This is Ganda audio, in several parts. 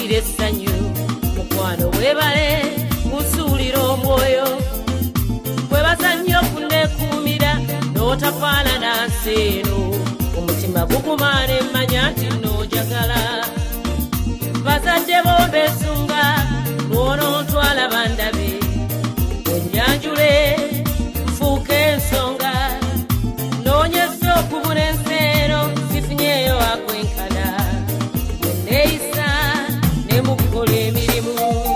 mpulira essanyu mukwano webale musuulira omwoyo webaza nnyo kunekuumira n'otafaanana nsi eno omutima gukumaana emmanya nti n'ojagala bazadde bombesunga lw'onontwala bandabe onyanjule nfuuka ensonga noonyeza okubula enseero zifunyeeyo akwenkana neeyisa ne mu kukola emirimu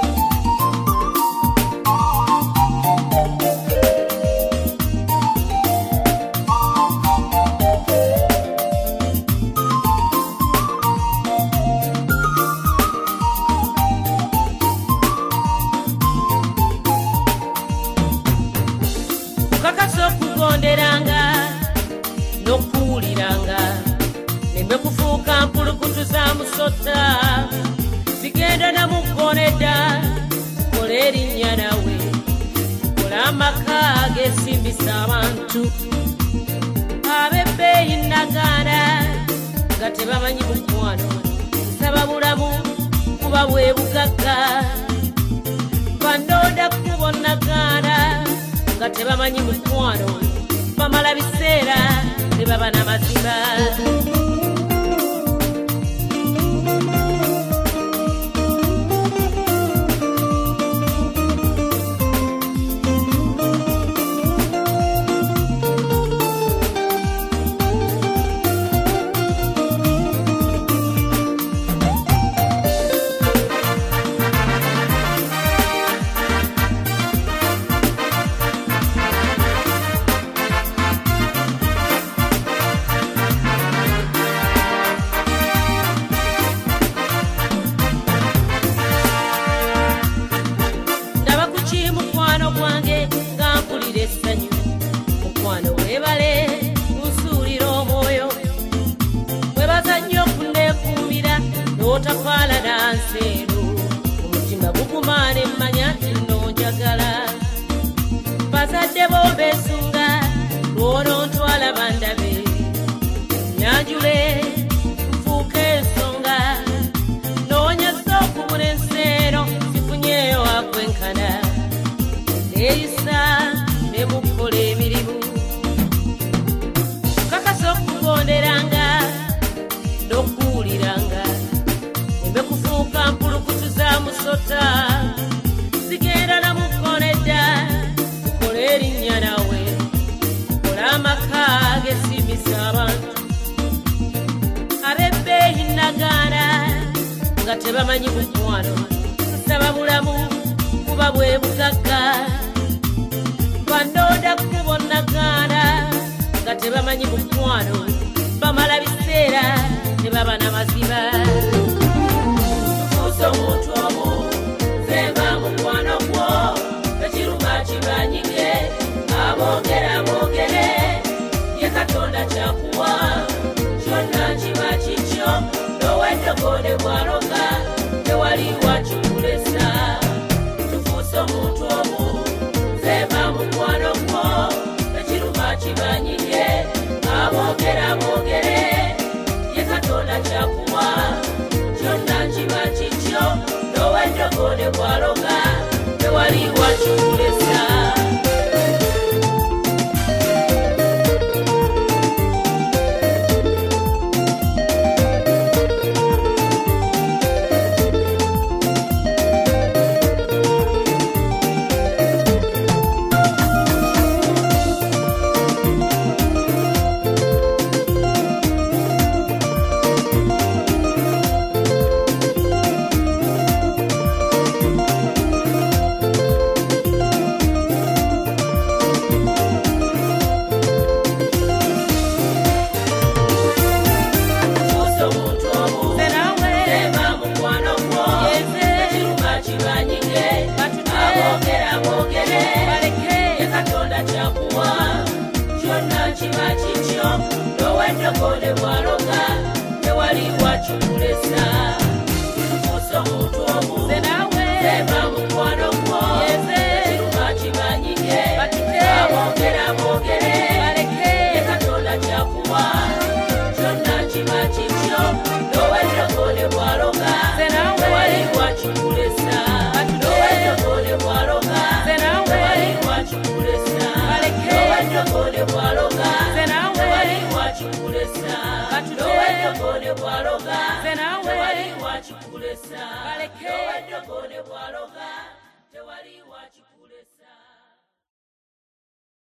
kakasa okugonderanga n'okuwuliranga nembe kufuuka mpulukutu za musota zigenda namugonedda kola erinnya nawe kola amaka gesimbisa abantu ab'ebbeeyi nagaana nga tebamanyi mukwano nsaba bulamu kuba bwe bugagga bandoda kubo nagaana nga tebamanyi mukwano bamala biseera tebaba n'amazima otafala danseero omutima gukumaana emmanya nti n'ojagala bazadde bombesunga lw'onontwala bandabe nyanjule nfuuka ensonga noonyeza okubula enseero zifunyeeyo akwenkana neeyisa ne mu kukola emirimu kakasa okugonderanga n'okuwuliranga bekufuuka mpulukutu za musota zigenda namukonedda kola erinnya nawe kola amaka gesimbisa abantu ab'ebbeeyi nagaana nga tebamanyi mukwano nsaba bulamu kuba bwe bugagga bandoda kubo nagaana nga tebamanyi mukwano bamala biseera tebaba n'amazima omuntu omu femba mukwano gwo ekiruma kibanyige aboogere ye katonda kyakuwa kyonna kiba kikyo n'owedogode bwaloga tewali wakikulesa tufuuse omuntu omu femba mukwano gwo ekiruma kibanyige aboogere ye katonda kyakuwa kyonna kiba kikyo n'owedogode bwaloga tewali wakikulesa n'owedogode bwaloga tewali wakikulesa tufuuse omuntu omu femba mukwano gwo ekiruma kibanyige aboogere ye katonda kyakuwa kyonna kiba kikyo n'owedogode bwaloga tewali wachikulesa lowedogone bwaloga tewali wachikulesa lowedogone bwaloga tewali wachikulesa